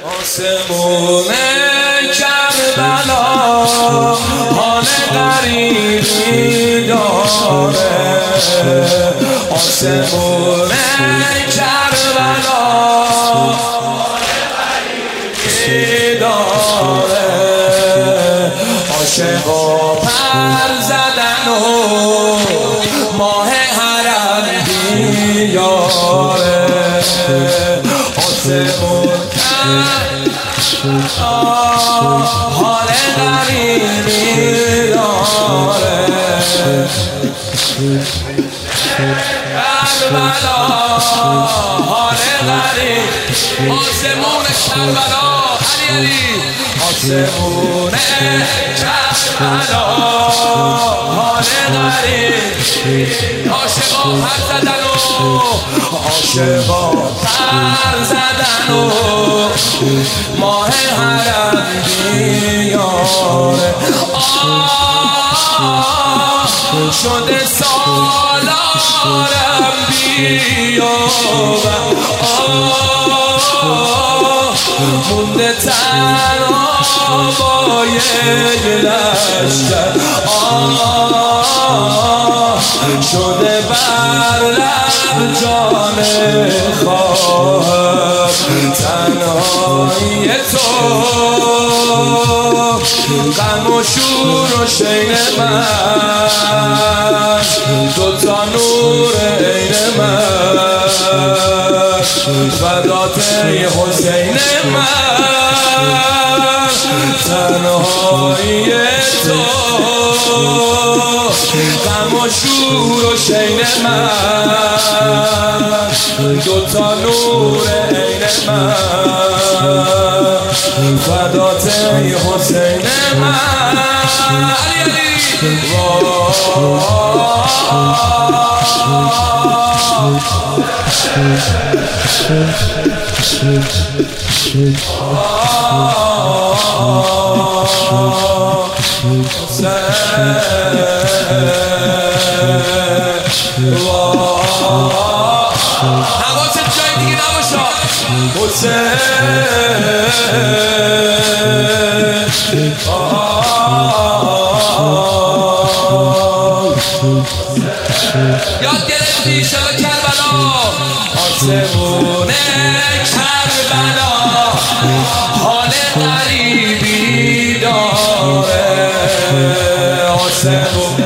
آسمون کربلا حال غریبی داره. آسمون کربلا حال غریبی داره. عاشقا پر زدن و ماه حرم بیاره. آسمون حال غریبی داره. کربلا حال غریب. آسمون کربلا علی آسمون کربلا حال غریب. عاشقا پر زدن و عاشقا پر زدن و ماه حرم بیاره. شده سالارم بیابم. مونده تنها با یک لشکر. شده بر لب جان خواهم تنهایی تو. غم و شور و شین من دوتا نور عین من. فدات حسین من تنهایی تو. غم و شور و شین من دوتا نور عین من. فدات حسین من. علی حواست جای دیگه نباشه. یاد گرفتی شب کربلا. آسمون کربلا حال غریبی داره. آسمون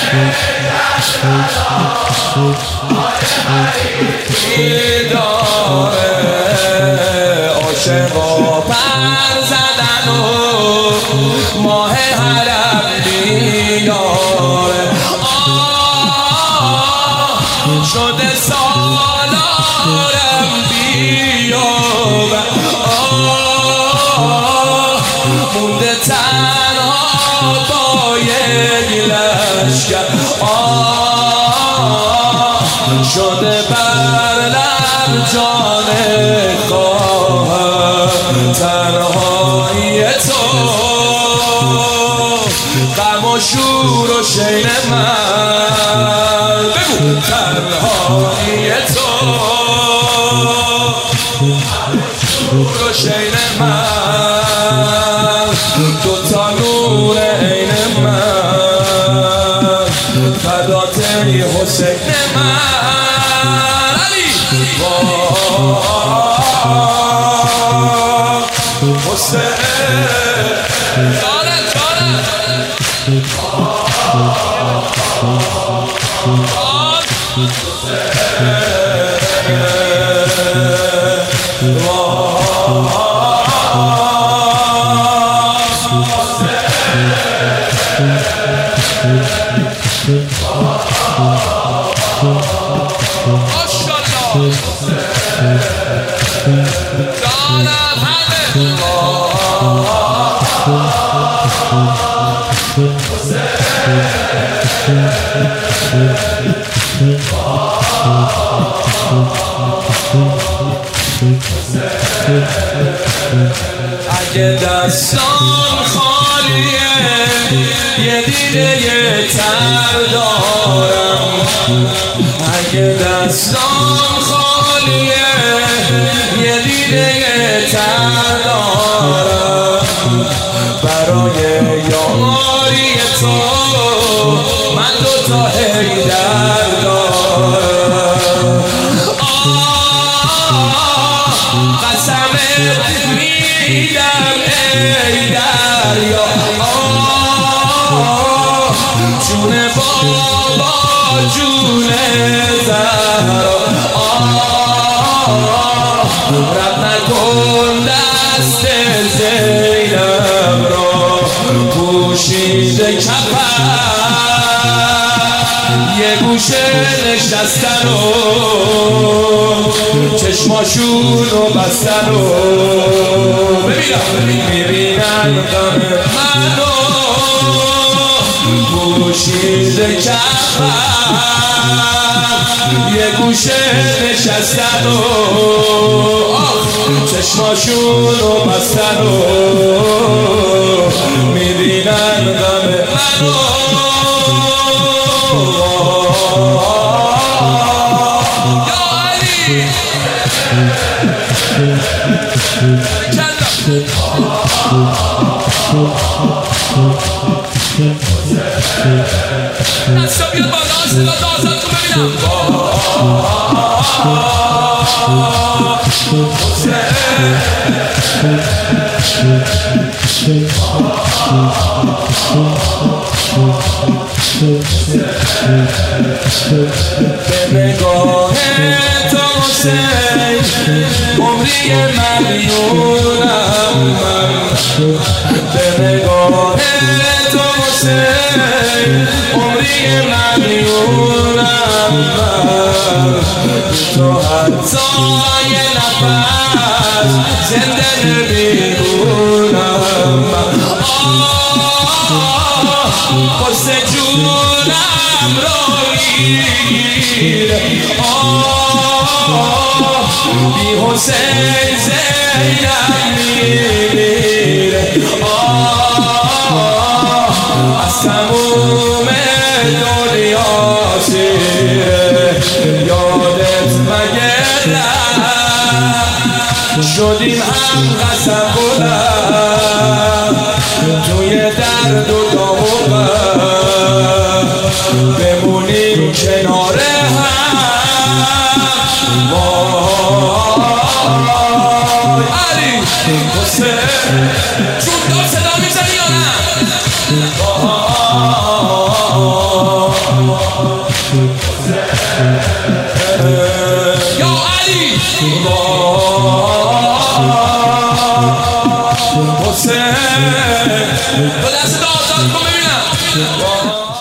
حال غریبی داره. عاشقا پر زدن و ماه حرم بیاره. شده سالارم بیابم. مونده تنها با یک لشکر. شده بر لب جان خواهم تنهایی تو. غم و شور و شین من بگو تنهایی تو. شور و شین من دوتا نور عین من. فدات حسین من. علی حسین جانت جانت. اگه دستان خالیه یه دیده تر دارم. اگه دستان خالیه یه دیده تر دارم. برای یاری تو من دوتا حیدر دارم. قسمت میدم ای دریا جون بابا جون زهرا رد نکن دست زینب را پوشیده کفن یه گوشه نشستن و چشماشونو بستن و میبینن غم منو پوشیده کفن یه گوشه نشستن و چشماشونو بستن و میبینن غم منو. دستا بیاد بالا صدا دازتون ببینم. به نگاه تو حسین عمری مدیونم من. به نگاه تو حسین عمری مدیونم من. تو حتی یه نفس زنده نمیمونم من. قصه جونم رو میگیره بی حسین زینب میمیره از تموم دنیا سیره یادت مگه شدیم هم قسم بودم توی درد و داغ بمونیم کنار هم. علی حسین چون دار صدا میزنی یا نه؟ یا علی حسین دو دست آزاد کن ببینم.